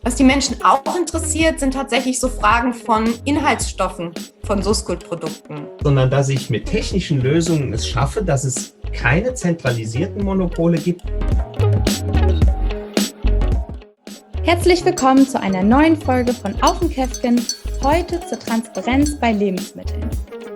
Was die Menschen auch interessiert, sind tatsächlich so Fragen von Inhaltsstoffen von Suskult-Produkten. Sondern dass ich mit technischen Lösungen es schaffe, dass es keine zentralisierten Monopole gibt. Herzlich willkommen zu einer neuen Folge von Auf dem Käfken, heute zur Transparenz bei Lebensmitteln.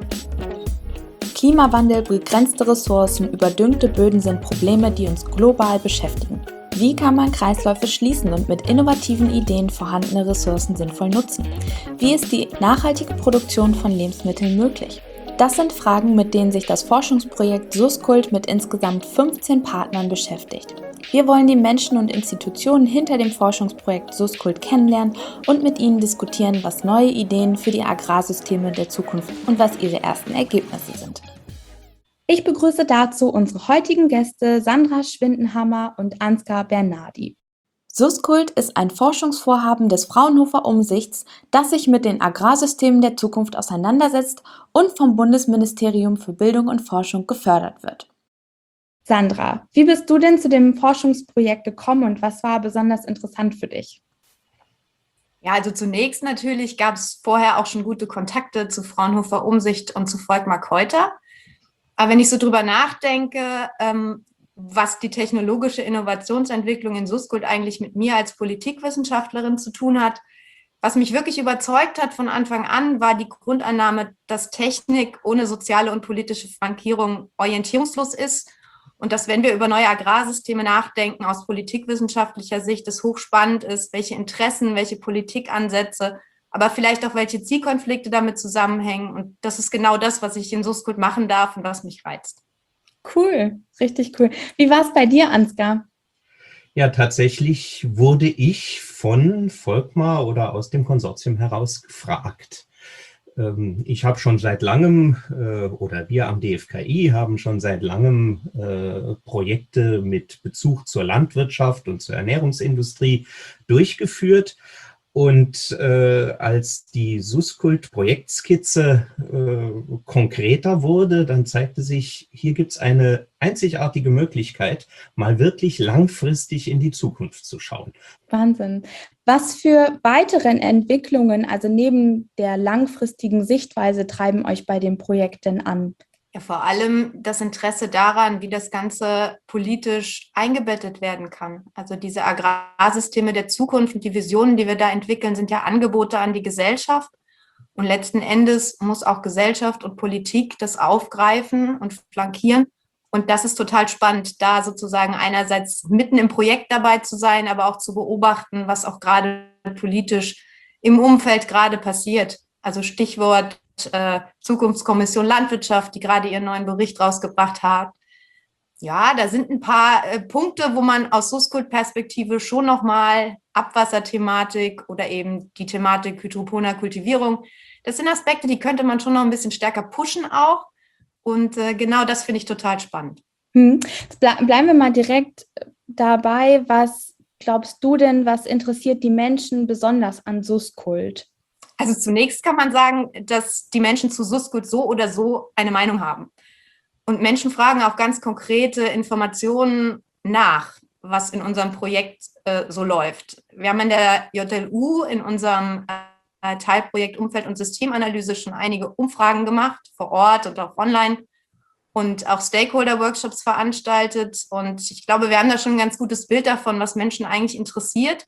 Klimawandel, begrenzte Ressourcen, überdüngte Böden sind Probleme, die uns global beschäftigen. Wie kann man Kreisläufe schließen und mit innovativen Ideen vorhandene Ressourcen sinnvoll nutzen? Wie ist die nachhaltige Produktion von Lebensmitteln möglich? Das sind Fragen, mit denen sich das Forschungsprojekt Suskult mit insgesamt 15 Partnern beschäftigt. Wir wollen die Menschen und Institutionen hinter dem Forschungsprojekt Suskult kennenlernen und mit ihnen diskutieren, was neue Ideen für die Agrarsysteme der Zukunft und was ihre ersten Ergebnisse sind. Ich begrüße dazu unsere heutigen Gäste Sandra Schwindenhammer und Ansgar Bernardi. Suskult ist ein Forschungsvorhaben des Fraunhofer Umsichts, das sich mit den Agrarsystemen der Zukunft auseinandersetzt und vom Bundesministerium für Bildung und Forschung gefördert wird. Sandra, wie bist du denn zu dem Forschungsprojekt gekommen und was war besonders interessant für dich? Ja, also zunächst natürlich gab es vorher auch schon gute Kontakte zu Fraunhofer Umsicht und zu Volkmar Keuter. Aber wenn ich so drüber nachdenke, was die technologische Innovationsentwicklung in Suskult eigentlich mit mir als Politikwissenschaftlerin zu tun hat, was mich wirklich überzeugt hat von Anfang an, war die Grundannahme, dass Technik ohne soziale und politische Flankierung orientierungslos ist und dass, wenn wir über neue Agrarsysteme nachdenken, aus politikwissenschaftlicher Sicht es hochspannend ist, welche Interessen, welche Politikansätze, aber vielleicht auch welche Zielkonflikte damit zusammenhängen. Und das ist genau das, was ich in Suskult machen darf und was mich reizt. Cool, richtig cool. Wie war es bei dir, Ansgar? Ja, tatsächlich wurde ich von Volkmar oder aus dem Konsortium heraus gefragt. Ich habe schon seit langem, oder wir am DFKI haben schon seit langem Projekte mit Bezug zur Landwirtschaft und zur Ernährungsindustrie durchgeführt. Und als die Suskult-Projektskizze konkreter wurde, dann zeigte sich, hier gibt es eine einzigartige Möglichkeit, mal wirklich langfristig in die Zukunft zu schauen. Wahnsinn. Was für weitere Entwicklungen, also neben der langfristigen Sichtweise, treiben euch bei dem Projekt denn an? Ja, vor allem das Interesse daran, wie das Ganze politisch eingebettet werden kann. Also diese Agrarsysteme der Zukunft und die Visionen, die wir da entwickeln, sind ja Angebote an die Gesellschaft. Und letzten Endes muss auch Gesellschaft und Politik das aufgreifen und flankieren. Und das ist total spannend, da sozusagen einerseits mitten im Projekt dabei zu sein, aber auch zu beobachten, was auch gerade politisch im Umfeld gerade passiert. Also Stichwort Zukunftskommission Landwirtschaft, die gerade ihren neuen Bericht rausgebracht hat. Ja, da sind ein paar Punkte, wo man aus Suskult-Perspektive schon nochmal Abwasserthematik oder eben die Thematik hydroponer Kultivierung, das sind Aspekte, die könnte man schon noch ein bisschen stärker pushen auch. Und genau das finde ich total spannend. Bleiben wir mal direkt dabei. Was glaubst du denn, was interessiert die Menschen besonders an Suskult? Also zunächst kann man sagen, dass die Menschen zu Suskult so oder so eine Meinung haben. Und Menschen fragen auch ganz konkrete Informationen nach, was in unserem Projekt so läuft. Wir haben in der JLU in unserem Teilprojekt Umfeld- und Systemanalyse schon einige Umfragen gemacht, vor Ort und auch online und auch Stakeholder-Workshops veranstaltet. Und ich glaube, wir haben da schon ein ganz gutes Bild davon, was Menschen eigentlich interessiert.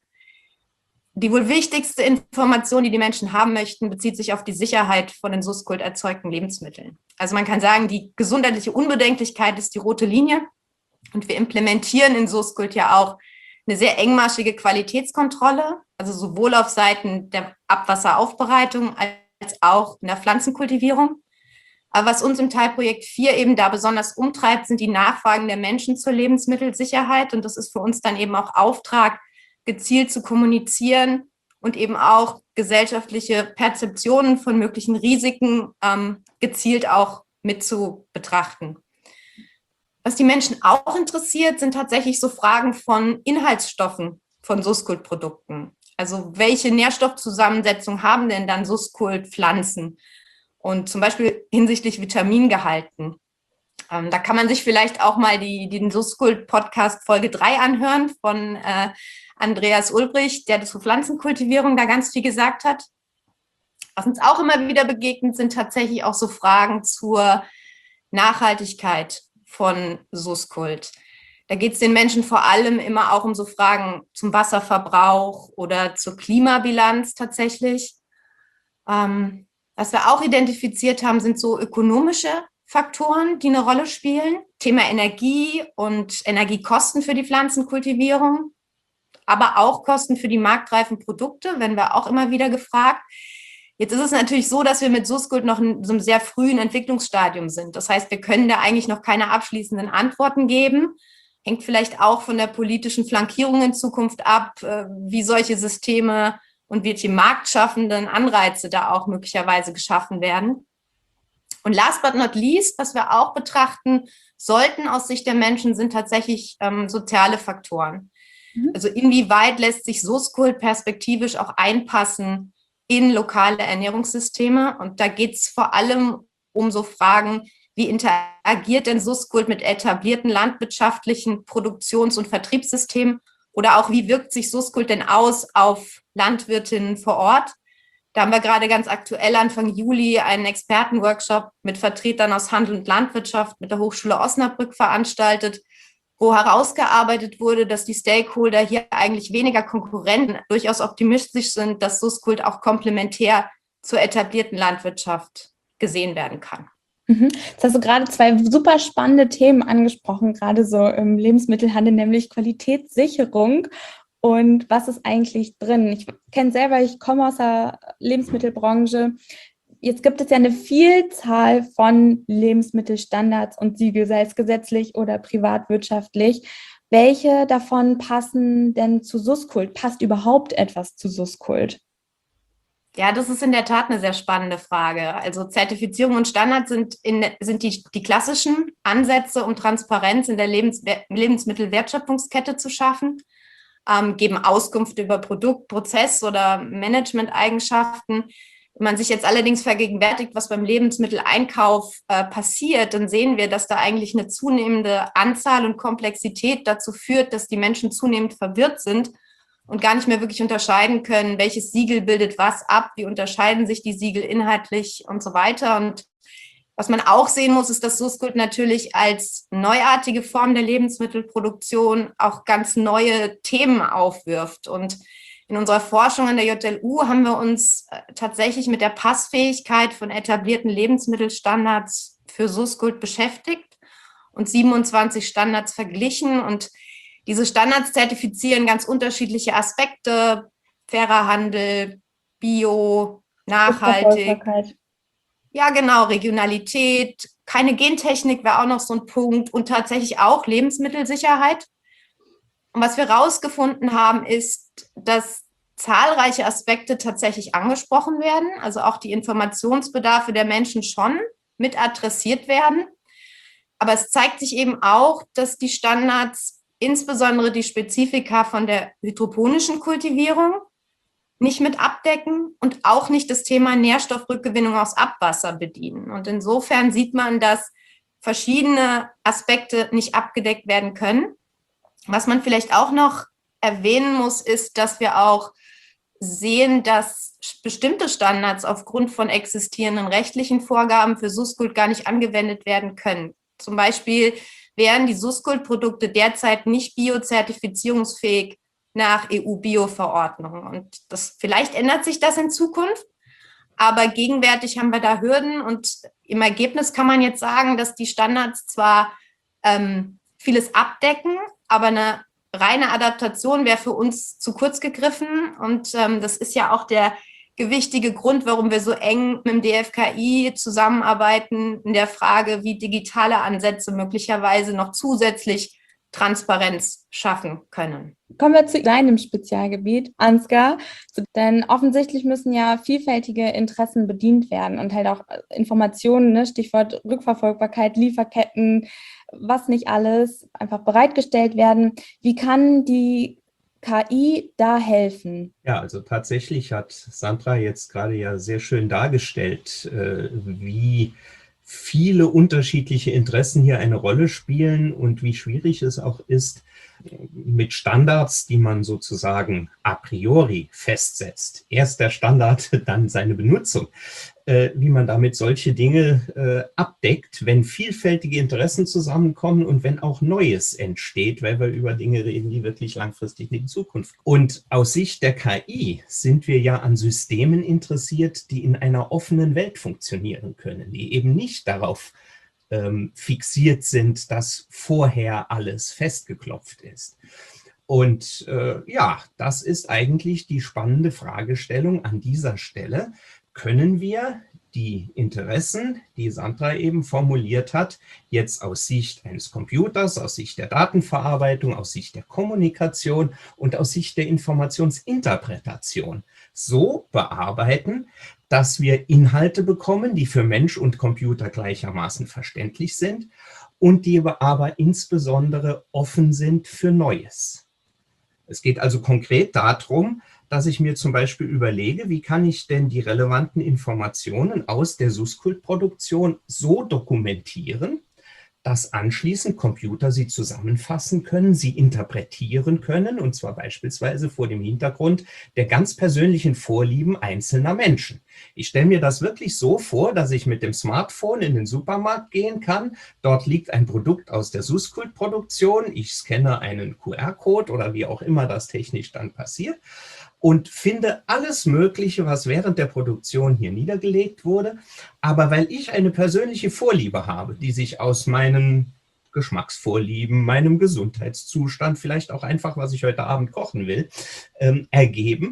Die wohl wichtigste Information, die die Menschen haben möchten, bezieht sich auf die Sicherheit von den Suskult erzeugten Lebensmitteln. Also man kann sagen, die gesundheitliche Unbedenklichkeit ist die rote Linie. Und wir implementieren in Suskult ja auch eine sehr engmaschige Qualitätskontrolle, also sowohl auf Seiten der Abwasseraufbereitung als auch in der Pflanzenkultivierung. Aber was uns im Teilprojekt 4 eben da besonders umtreibt, sind die Nachfragen der Menschen zur Lebensmittelsicherheit. Und das ist für uns dann eben auch Auftrag, gezielt zu kommunizieren und eben auch gesellschaftliche Perzeptionen von möglichen Risiken gezielt auch mit zu betrachten. Was die Menschen auch interessiert, sind tatsächlich so Fragen von Inhaltsstoffen von Suskult-Produkten. Also welche Nährstoffzusammensetzung haben denn dann Suskult-Pflanzen? Und zum Beispiel hinsichtlich Vitamingehalten. Da kann man sich vielleicht auch mal den Suskult-Podcast Folge 3 anhören von Andreas Ulbrich, der zur Pflanzenkultivierung da ganz viel gesagt hat. Was uns auch immer wieder begegnet, sind tatsächlich auch so Fragen zur Nachhaltigkeit von Suskult. Da geht es den Menschen vor allem immer auch um so Fragen zum Wasserverbrauch oder zur Klimabilanz tatsächlich. Was wir auch identifiziert haben, sind so ökonomische Faktoren, die eine Rolle spielen. Thema Energie und Energiekosten für die Pflanzenkultivierung, aber auch Kosten für die marktreifen Produkte, werden wir auch immer wieder gefragt. Jetzt ist es natürlich so, dass wir mit Suskult noch in so einem sehr frühen Entwicklungsstadium sind. Das heißt, wir können da eigentlich noch keine abschließenden Antworten geben. Hängt vielleicht auch von der politischen Flankierung in Zukunft ab, wie solche Systeme und welche marktschaffenden Anreize da auch möglicherweise geschaffen werden. Und last but not least, was wir auch betrachten sollten aus Sicht der Menschen, sind tatsächlich soziale Faktoren. Also inwieweit lässt sich Suskult perspektivisch auch einpassen in lokale Ernährungssysteme? Und da geht es vor allem um so Fragen, wie interagiert denn Suskult mit etablierten landwirtschaftlichen Produktions- und Vertriebssystemen? Oder auch, wie wirkt sich Suskult denn aus auf Landwirtinnen vor Ort? Da haben wir gerade ganz aktuell Anfang Juli einen Expertenworkshop mit Vertretern aus Handel und Landwirtschaft mit der Hochschule Osnabrück veranstaltet, wo herausgearbeitet wurde, dass die Stakeholder hier eigentlich weniger Konkurrenten durchaus optimistisch sind, dass Suskult auch komplementär zur etablierten Landwirtschaft gesehen werden kann. Jetzt hast du gerade zwei super spannende Themen angesprochen, gerade so im Lebensmittelhandel, nämlich Qualitätssicherung. Und was ist eigentlich drin? Ich kenne selber, ich komme aus der Lebensmittelbranche. Jetzt gibt es ja eine Vielzahl von Lebensmittelstandards und Siegel, sei es gesetzlich oder privatwirtschaftlich. Welche davon passen denn zu Suskult? Passt überhaupt etwas zu Suskult? Ja, das ist in der Tat eine sehr spannende Frage. Also Zertifizierung und Standards sind die klassischen Ansätze, um Transparenz in der Lebensmittelwertschöpfungskette zu schaffen, geben Auskunft über Produkt-, Prozess- oder Managementeigenschaften. Wenn man sich jetzt allerdings vergegenwärtigt, was beim Lebensmitteleinkauf passiert, dann sehen wir, dass da eigentlich eine zunehmende Anzahl und Komplexität dazu führt, dass die Menschen zunehmend verwirrt sind und gar nicht mehr wirklich unterscheiden können, welches Siegel bildet was ab, wie unterscheiden sich die Siegel inhaltlich und so weiter. Und was man auch sehen muss, ist, dass Suskult natürlich als neuartige Form der Lebensmittelproduktion auch ganz neue Themen aufwirft. Und in unserer Forschung an der JLU haben wir uns tatsächlich mit der Passfähigkeit von etablierten Lebensmittelstandards für Suskult beschäftigt und 27 Standards verglichen. Und diese Standards zertifizieren ganz unterschiedliche Aspekte: fairer Handel, Bio, nachhaltig. Ja, genau, Regionalität, keine Gentechnik wäre auch noch so ein Punkt und tatsächlich auch Lebensmittelsicherheit. Und was wir herausgefunden haben, ist, dass zahlreiche Aspekte tatsächlich angesprochen werden, also auch die Informationsbedarfe der Menschen schon mit adressiert werden. Aber es zeigt sich eben auch, dass die Standards, insbesondere die Spezifika von der hydroponischen Kultivierung, nicht mit abdecken und auch nicht das Thema Nährstoffrückgewinnung aus Abwasser bedienen. Und insofern sieht man, dass verschiedene Aspekte nicht abgedeckt werden können. Was man vielleicht auch noch erwähnen muss, ist, dass wir auch sehen, dass bestimmte Standards aufgrund von existierenden rechtlichen Vorgaben für Suskult gar nicht angewendet werden können. Zum Beispiel wären die Suskult-Produkte derzeit nicht biozertifizierungsfähig nach EU-Bio-Verordnung. Und vielleicht ändert sich das in Zukunft, aber gegenwärtig haben wir da Hürden und im Ergebnis kann man jetzt sagen, dass die Standards zwar vieles abdecken, aber eine reine Adaptation wäre für uns zu kurz gegriffen und das ist ja auch der gewichtige Grund, warum wir so eng mit dem DFKI zusammenarbeiten in der Frage, wie digitale Ansätze möglicherweise noch zusätzlich Transparenz schaffen können. Kommen wir zu deinem Spezialgebiet, Ansgar, denn offensichtlich müssen ja vielfältige Interessen bedient werden und halt auch Informationen, ne, Stichwort Rückverfolgbarkeit, Lieferketten, was nicht alles, einfach bereitgestellt werden. Wie kann die KI da helfen? Ja, also tatsächlich hat Sandra jetzt gerade ja sehr schön dargestellt, wie viele unterschiedliche Interessen hier eine Rolle spielen und wie schwierig es auch ist, mit Standards, die man sozusagen a priori festsetzt, erst der Standard, dann seine Benutzung, wie man damit solche Dinge abdeckt, wenn vielfältige Interessen zusammenkommen und wenn auch Neues entsteht, weil wir über Dinge reden, die wirklich langfristig in die Zukunft kommen. Und aus Sicht der KI sind wir ja an Systemen interessiert, die in einer offenen Welt funktionieren können, die eben nicht darauf fixiert sind, dass vorher alles festgeklopft ist. Und ja, das ist eigentlich die spannende Fragestellung an dieser Stelle. Können wir die Interessen, die Sandra eben formuliert hat, jetzt aus Sicht eines Computers, aus Sicht der Datenverarbeitung, aus Sicht der Kommunikation und aus Sicht der Informationsinterpretation so bearbeiten, dass wir Inhalte bekommen, die für Mensch und Computer gleichermaßen verständlich sind und die aber insbesondere offen sind für Neues. Es geht also konkret darum, dass ich mir zum Beispiel überlege, wie kann ich denn die relevanten Informationen aus der Suskult-Produktion so dokumentieren, dass anschließend Computer sie zusammenfassen können, sie interpretieren können, und zwar beispielsweise vor dem Hintergrund der ganz persönlichen Vorlieben einzelner Menschen. Ich stelle mir das wirklich so vor, dass ich mit dem Smartphone in den Supermarkt gehen kann. Dort liegt ein Produkt aus der Suskult-Produktion. Ich scanne einen QR-Code oder wie auch immer das technisch dann passiert und finde alles Mögliche, was während der Produktion hier niedergelegt wurde. Aber weil ich eine persönliche Vorliebe habe, die sich aus meinen Geschmacksvorlieben, meinem Gesundheitszustand, vielleicht auch einfach, was ich heute Abend kochen will, ergeben,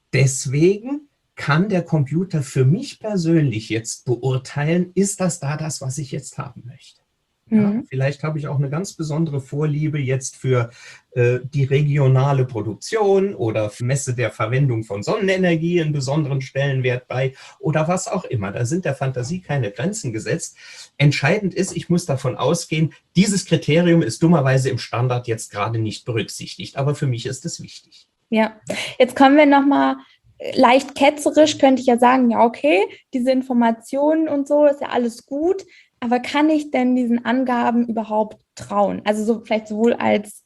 deswegen kann der Computer für mich persönlich jetzt beurteilen, ist das da das, was ich jetzt haben möchte. Ja, vielleicht habe ich auch eine ganz besondere Vorliebe jetzt für die regionale Produktion oder messe der Verwendung von Sonnenenergie einen besonderen Stellenwert bei oder was auch immer. Da sind der Fantasie keine Grenzen gesetzt. Entscheidend ist, ich muss davon ausgehen, dieses Kriterium ist dummerweise im Standard jetzt gerade nicht berücksichtigt, aber für mich ist es wichtig. Ja, jetzt kommen wir nochmal leicht ketzerisch, könnte ich ja sagen, ja okay, diese Informationen und so, ist ja alles gut. Aber kann ich denn diesen Angaben überhaupt trauen? Also so vielleicht sowohl als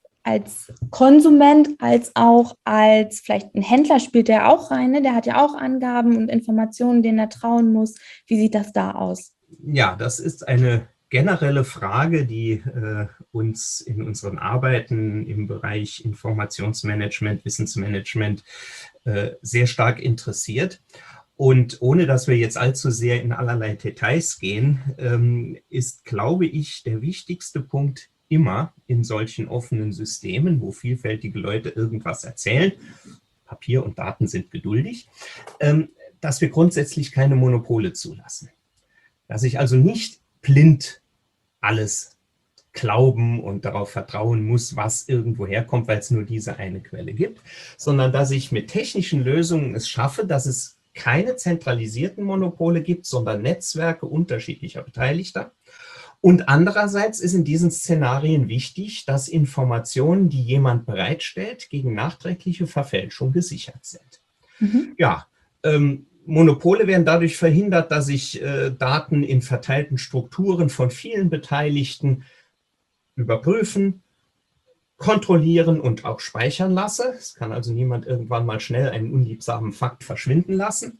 Konsument als auch als vielleicht ein Händler spielt der auch rein, ne? Der hat ja auch Angaben und Informationen, denen er trauen muss. Wie sieht das da aus? Ja, das ist eine generelle Frage, die uns in unseren Arbeiten im Bereich Informationsmanagement, Wissensmanagement sehr stark interessiert. Und ohne dass wir jetzt allzu sehr in allerlei Details gehen, ist, glaube ich, der wichtigste Punkt immer in solchen offenen Systemen, wo vielfältige Leute irgendwas erzählen, Papier und Daten sind geduldig, dass wir grundsätzlich keine Monopole zulassen. Dass ich also nicht blind alles glauben und darauf vertrauen muss, was irgendwo herkommt, weil es nur diese eine Quelle gibt, sondern dass ich mit technischen Lösungen es schaffe, dass es keine zentralisierten Monopole gibt, sondern Netzwerke unterschiedlicher Beteiligter. Und andererseits ist in diesen Szenarien wichtig, dass Informationen, die jemand bereitstellt, gegen nachträgliche Verfälschung gesichert sind. Ja, Monopole werden dadurch verhindert, dass ich Daten in verteilten Strukturen von vielen Beteiligten überprüfen, kontrollieren und auch speichern lasse. Es kann also niemand irgendwann mal schnell einen unliebsamen Fakt verschwinden lassen.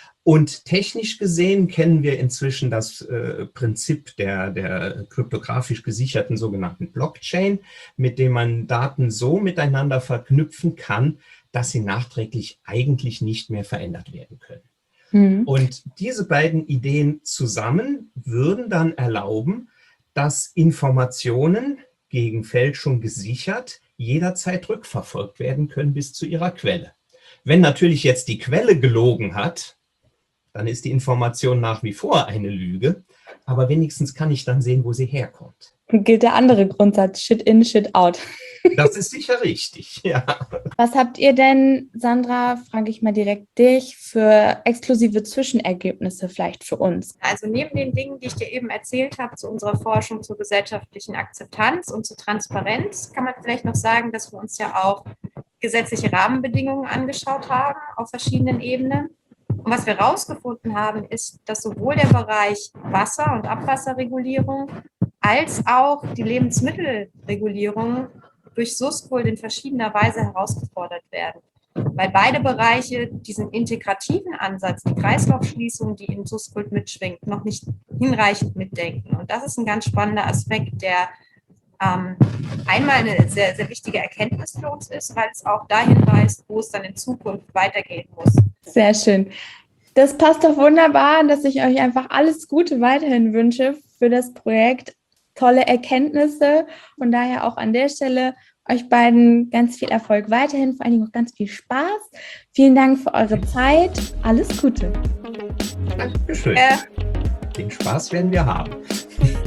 Und technisch gesehen kennen wir inzwischen das Prinzip der kryptografisch gesicherten sogenannten Blockchain, mit dem man Daten so miteinander verknüpfen kann, dass sie nachträglich eigentlich nicht mehr verändert werden können. Und diese beiden Ideen zusammen würden dann erlauben, dass Informationen gegen Fälschung gesichert jederzeit rückverfolgt werden können bis zu ihrer Quelle. Wenn natürlich jetzt die Quelle gelogen hat, dann ist die Information nach wie vor eine Lüge, aber wenigstens kann ich dann sehen, wo sie herkommt. Gilt der andere Grundsatz, Shit in, Shit out. Das ist sicher richtig, ja. Was habt ihr denn, Sandra, frage ich mal direkt dich, für exklusive Zwischenergebnisse vielleicht für uns? Also neben den Dingen, die ich dir eben erzählt habe, zu unserer Forschung zur gesellschaftlichen Akzeptanz und zur Transparenz, kann man vielleicht noch sagen, dass wir uns ja auch gesetzliche Rahmenbedingungen angeschaut haben auf verschiedenen Ebenen. Und was wir herausgefunden haben, ist, dass sowohl der Bereich Wasser- und Abwasserregulierung als auch die Lebensmittelregulierung durch SUSCOLD in verschiedener Weise herausgefordert werden. Weil beide Bereiche diesen integrativen Ansatz, die Kreislaufschließung, die in SUSCOLD mitschwingt, noch nicht hinreichend mitdenken. Und das ist ein ganz spannender Aspekt, der einmal eine sehr, sehr wichtige Erkenntnis für uns ist, weil es auch dahin weist, wo es dann in Zukunft weitergehen muss. Sehr schön. Das passt doch wunderbar, dass ich euch einfach alles Gute weiterhin wünsche für das Projekt. Tolle Erkenntnisse und daher auch an der Stelle euch beiden ganz viel Erfolg weiterhin, vor allen Dingen auch ganz viel Spaß. Vielen Dank für eure Zeit. Alles Gute. Dankeschön. Den Spaß werden wir haben.